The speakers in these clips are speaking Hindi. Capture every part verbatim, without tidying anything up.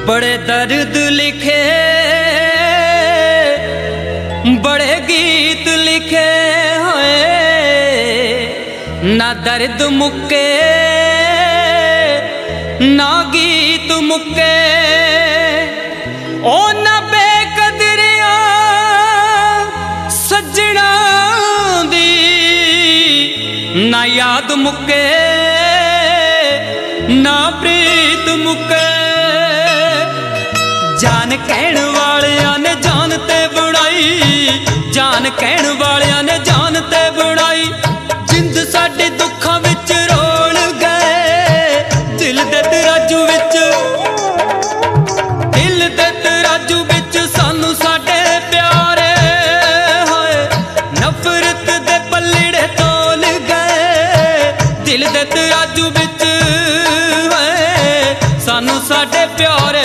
बड़े दर्द लिखे बड़े गीत लिखे हैं, ना दर्द मुक्के ना गीत मुक्के। ओ ना बेकदरिया सजना दी ना याद मुक्के ना प्रीत मुक्के। जान कहण वालियां ने जान ते बुड़ाई, जान कहण वालियां ने जान ते बुड़ाई। जिंद साडे दुखां विच रोल गए, दिल दे तराजू विच दिल दे तराजू विच सानू साडे प्यारे होए। नफरत दे पल्लड़े तोल गए, दिल दे तराजू विच सानू साडे प्यारे।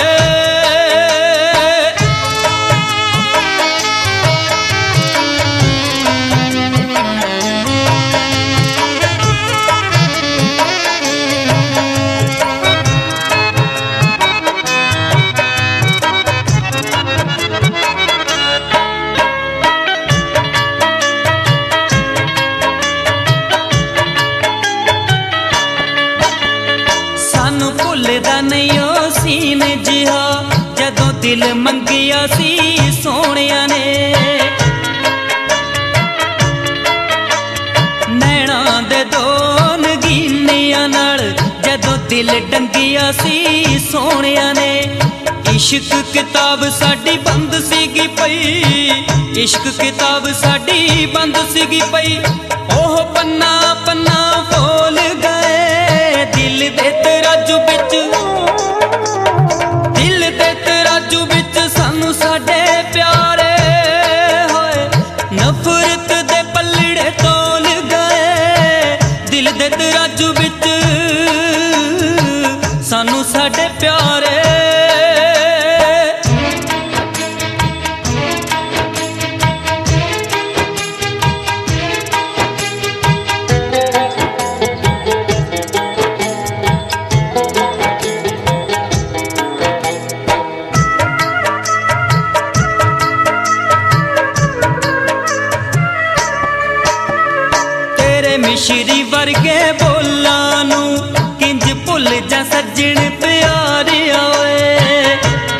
भुलदा नहीं ओ सीन जिहा जदों दिल मंगिया सी सोहणिया ने। नैना दे दो नगीनिया नाल जदों दिल डंगिया सी सोहणिया ने। इश्क किताब साडी बंद सीगी पई, इश्क किताब साडी बंद सीगी पई। ओह पन्ना पन्ना फोल गए, दिल दे तराजू विच दिल दे तराजू विच सानू साडे प्यारे होए। नफरत दे पल्लड़े तोल गए, दिल दे तराजू विच सानू साडे प्यारे। मिश्री वर्गे बोलां नू किंज भुल जा सज्जण प्यारिया ओए।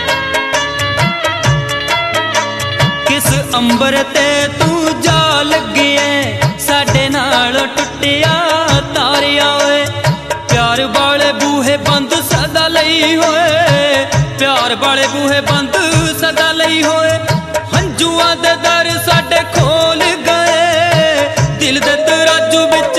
किस अंबर ते तू जा लगिए साडे नाल टुटिया तारिया ओए। प्यार वाले बूहे बंद सदा लई होए, प्यार वाले बूहे बंद सदा लई होए। हंजुआं दे दर साडे खोल गए, दिल दे तराजू विच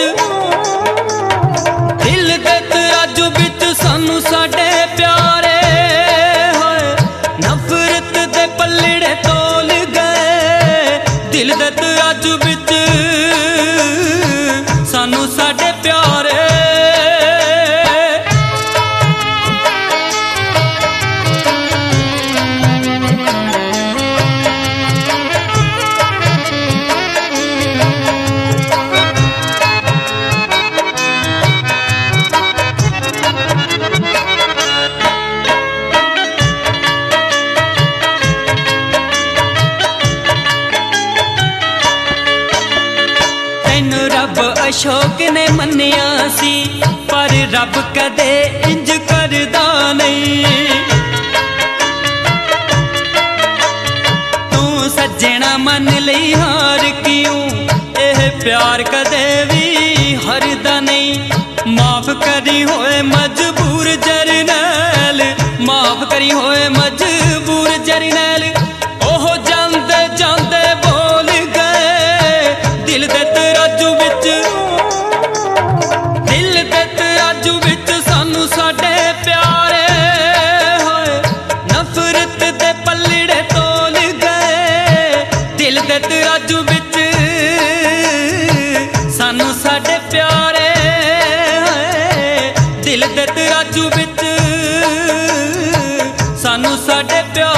दिल दे तराजू विच सानू साडे प्यारे होए। नफरत दे पल्लड़े तोल गए, दिल दे तराजू विच सानू साडे प्यारे। रब अशोक ने मन्निया सी पर रब कदे इंज करदा नहीं। तू सज्जना मन लई हार क्यों, एह प्यार कदे भी हरदा नहीं। माफ करी होए मजबूर जरनैल, माफ करी होए मजबूर जरनैल। ओह जांदे जांदे बोल गए, दिल दे तराजू विच दिल दे तराजू विच सानू साडे प्यारे होए। नफरत दे पल्लड़े तोल गए, दिल दे तराजू विच सानू साडे प्यारे होए। दिल दे तराजू विच सानू साडे प्यारे।